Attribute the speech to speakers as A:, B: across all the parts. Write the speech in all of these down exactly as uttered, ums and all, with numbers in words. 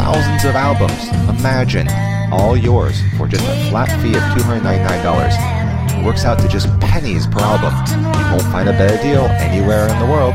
A: thousands of albums. Imagine, all yours for just a flat fee of two hundred ninety-nine dollars. It works out to just pennies per album. You won't find a better deal anywhere in the world.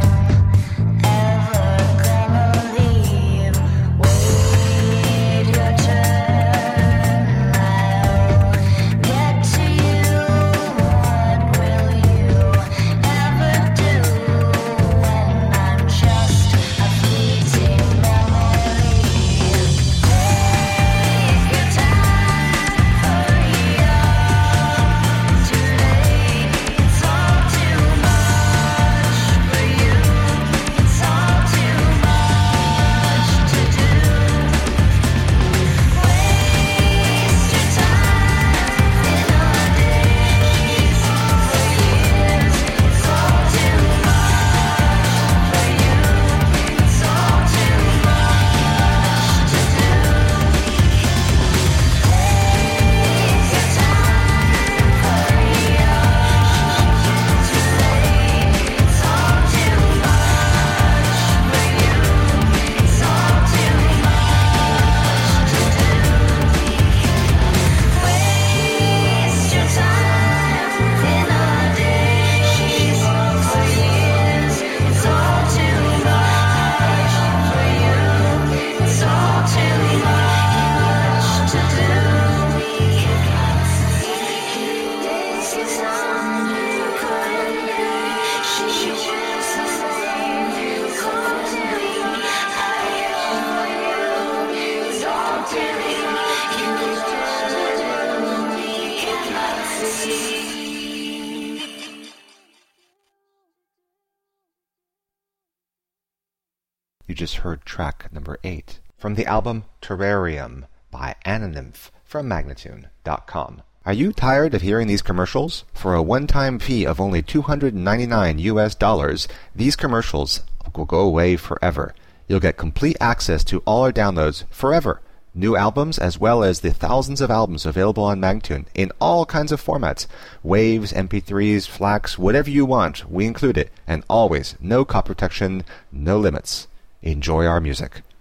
A: You just heard track number eight from the album Terrarium by Anonymph from Magnatune dot com. Are you tired of hearing these commercials? For a one-time fee of only two hundred ninety-nine U S dollars, these commercials will go away forever. You'll get complete access to all our downloads forever. New albums as well as the thousands of albums available on Magnatune in all kinds of formats. Waves, M P threes, FLACs, whatever you want, we include it. And always, no copy protection, no limits. Enjoy our music.